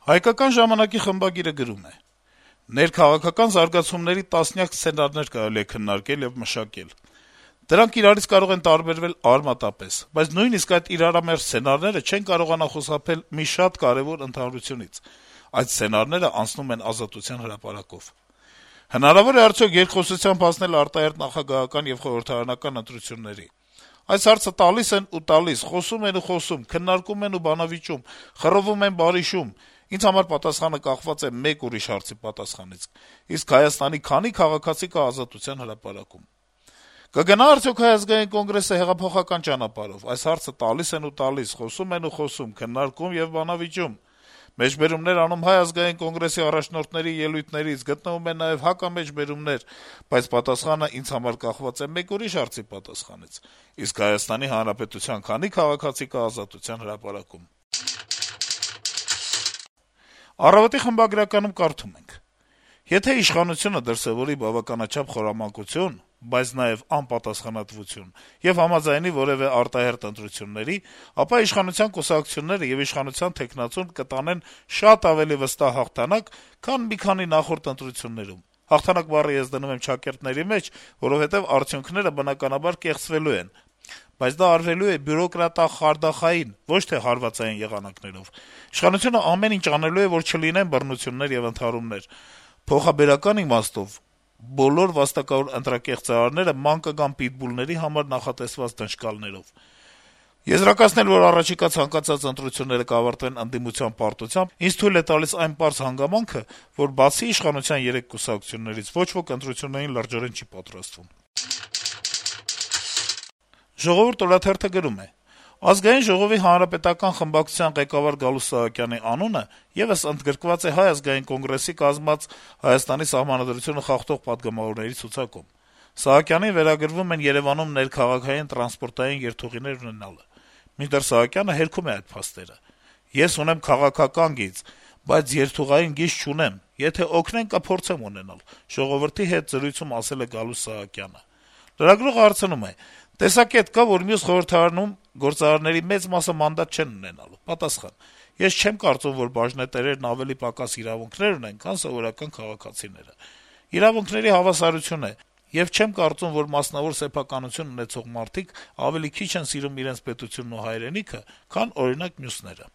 Հայկական ժամանակի խմբագիրը գրում է. - «Ներքաղաքական զարգացումների տասնյակ սցենարներ կարելի է քննարկել եւ մշակել: Դրանք իրարից կարող են տարբերվել արմատապես, բայց նույնիսկ այդ իրարամերժ սցենարները չեն կարողանա խուսափել մի շատ կարեւոր ընդհանրությունից. այդ սցենարները անցնում են Ազատության հրապարակով: Հնարավո՞ր է արդյոք երկխոսությամբ հասնել արտահերթ նախագահական եւ խորհրդարանական ընտրությունների: Այս հարցը տալիս են ու տալիս, խոսում են ու խոսում, քննարկում են ու բանավիճում, խռովում են բարիշում: Ինձ համար պատասխանը կախված է մեկ ուրիշ հարցի պատասխանից. իսկ Հայաստանի քանի՞ քաղաքացի կա Ազատության հրապարակում: Կգնա՞ արդյոք Հայ ազգային կոնգրեսը հեղափոխական ճանապարհով: Այս հարցը տալիս են ու տալիս, խոսում են ու խոսում, քննարկում եւ բանավիճում, մեջբերումներ անում Հայ ազգային կոնգրեսի առաջնորդների ելույթներից, գտնվում են նաեւ հակամեջբերումներ, բայց պատասխանը ինձ համար կախված է մեկ ուրիշ հարցի պատասխանից. իսկ Հայաստանի Հանրապետության քանի՞ քաղաքացի կա Ազատության հրապարակում»: «Առավոտ»-ի խմբագրականում կարդում ենք. - «Եթե իշխանությունը դրսեւորի բավականաչափ խորամանկություն, բայց նաեւ անպատասխանատվություն եւ համաձայնի որեւէ արտահերթ ընտրությունների, ապա իշխանության կուսակցությունները եւ իշխանության թեկնածուն կտանեն շատ ավելի վստահ հաղթանակ, քան մի քանի նախորդ ընտրություններում: Հաղթանակ բառը ես դնում եմ չակերտների մեջ, որովհետեւ արդյունքները բնականաբար կեղծվելու են: Բայց դա արվելու է բյուրոկրատախարդախային, ոչ թե հարվածային եղանակներով: Իշխանությունը ամեն ինչ անելու է, որ չլինեն բռնություններ եւ ընդհարումներ: Փոխաբերական իմաստով բոլոր վաստակավոր ընտրակեղծարարները ման կգան պիտբուլների համար նախատեսված դժկալներով: Եզրակացնել, որ առաջիկա ցանկացած ընտրությունները կավարտվեն ընդդիմության պարտությամբ, ինձ թույլ է տալիս այն պարզ հանգամանքը, որ բացի իշխանության երեք կուսակցություններից ոչ ոք ընտրություններին լրջորեն չի պատրաստվում»: «Ժողովուրդ» օրաթերթը գրում է. - «Ազգային ժողովի հանրապետական խմբակցության ղեկավար Գալուստ Սահակյանի անունը եւս ընդգրկված է Հայ ազգային կոնգրեսի կազմած Հայաստանի Սահմանադրությունը խախտող պատգամավորների ցուցակում: Սահակյանին վերագրվում են Երեւանում ներքաղաքային տրանսպորտային երթուղիներ ունենալը: Մինչդեռ Սահակյանը հերքում է այդ փաստերը. «Ես ունեմ քաղաքական գիծ, բայց երթուղային գիծ չունեմ: Եթե օգնեն, կփորձեմ ունենալ», - «Ժողովուրդ»-ի հետ զրույցում ասել է Գալուստ Սահակյանը: Լրագրողը հարցնում է. - «Տեսակետ կա, որ մյուս խորհրդարանում գործարարների մեծ մասը մանդատ չեն ունենալու»: Պատասխան. - «Ես չեմ կարծում, որ բաժնետերերն ավելի պակաս իրավունքներ ունեն, քան սովորական քաղաքացիները: Իրավունքների հավասարություն է, եւ չեմ կարծում, որ մասնավոր սեփականություն ունեցող մարդիկ ավելի քիչ են սիրում իրենց պետությունն ու հայրենիքը, քան, օրինակ, մյուսները»: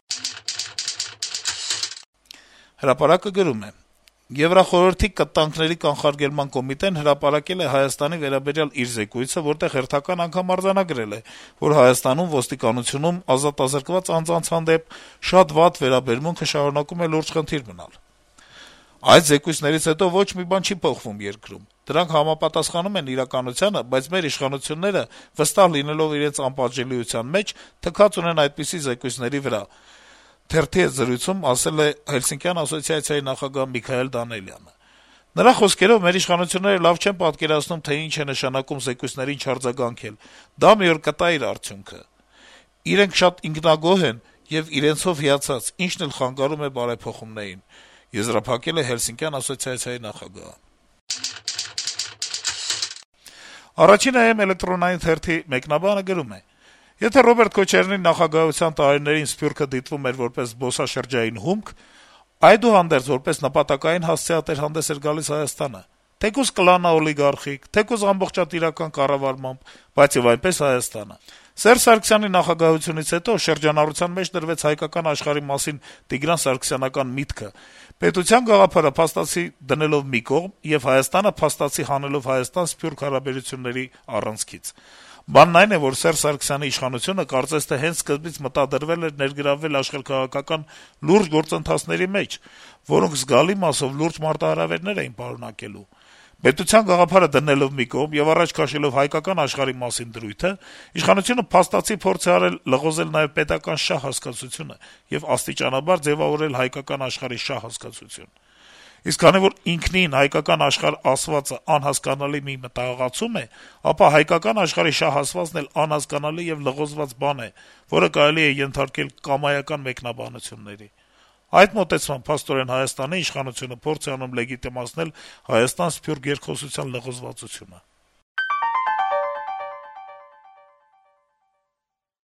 «Հրապարակ»-ը գրում է. - «Եվրախորհրդի կտանքների կանխարգելման կոմիտեն հրապարակել է Հայաստանի վերաբերյալ իր զեկույցը, որտեղ հերթական անգամ արձանագրել է, որ Հայաստանում ոստիկանությունում ազատազրկված անձանց հանդեպ շատ վատ վերաբերմունքը շարունակում է լուրջ խնդիր մնալ: Այդ զեկույցներից հետո ոչ մի բան չի փոխվում երկրում: Դրանք համապատասխանում են իրականությանը, բայց մեր իշխանությունները, վստահ լինելով իրենց անպատժելիության մեջ, թքած ունեն այդպիսի զեկույցների վրա», - թերթի հետ զրույցում ասել է Հելսինկյան ասոցիացիայի նախագահ Միքայել Դանիելյանը: Նրա խոսքերով, մեր իշխանությունները լավ չեն պատկերացնում, թե ինչ է նշանակում զեկույցներին չարձագանքել: Դա մի օր կտա իր արդյունքը: Իրենք շատ ինքնագոհ են եւ իրենցով հիացած, ինչն էլ խանգարում է բարեփոխումներին, - եզրափակել է Հելսինկյան ասոցիացիայի նախագահը: «Առաջին.am» էլեկտրոնային թերթի մեկնաբանը գրում է. - «Եթե Ռոբերտ Քոչարյանի նախագահության տարիներին Սփյուռքը դիտվում էր որպես զբոսաշրջային հումք, այդուհանդերձ որպես նպատակային հասցեատեր հանդես էր գալիս Հայաստանը: Թեկուզ կլանաօլիգարխիկ, թեկուզ ամբողջատիրական կառավարմամբ, բայց եւ այնպես Հայաստանը: Սերժ Սարգսյանի նախագահությունից հետո շրջանառության մեջ դրվեց հայկական աշխարհի մասին Տիգրան Սարգսյանական միտքը, պետության գաղափարը փաստացի դնելով մի կողմ եւ Հայաստանը փաստացի հանելով Հայաստան-Սփյուռք հարաբերությունների առանցքից: Բանն այն է, որ Սերժ Սարգսյանի իշխանությունը կարծես թե հենց սկզբից մտադրվել էր ներգրավվել աշխարհաքաղաքական լուրջ գործընթացների մեջ, որոնք զգալի մասով լուրջ մարտահրավերներ էին պարունակելու: Պետության գաղափարը դնելով մի կողմ եւ առաջ քաշելով հայկական աշխարհի մասին դրույթը, իշխանությունը փաստացի փորձ է արել լղոզել նաեւ պետական շահ հասկացությունը եւ աստիճանաբար ձեւավորել հայկական աշխարհի շահ հասկացություն: Իսկ քանի որ ինքնին հայկական աշխարհ ասվածը անհասկանալի մի մտահղացում է, ապա հայկական աշխարհի շահ ասվածն էլ անհասկանալի եւ լղոզված բան է, որը կարելի է ենթարկել կամայական մեկնաբանությունների: Այդ մոտեցմամբ, փաստորեն, Հայաստանի իշխանությունը փորձ է անում լեգիտիմացնել Հայաստան-Սփյուռք երկխոսության լղոզվածությունը»: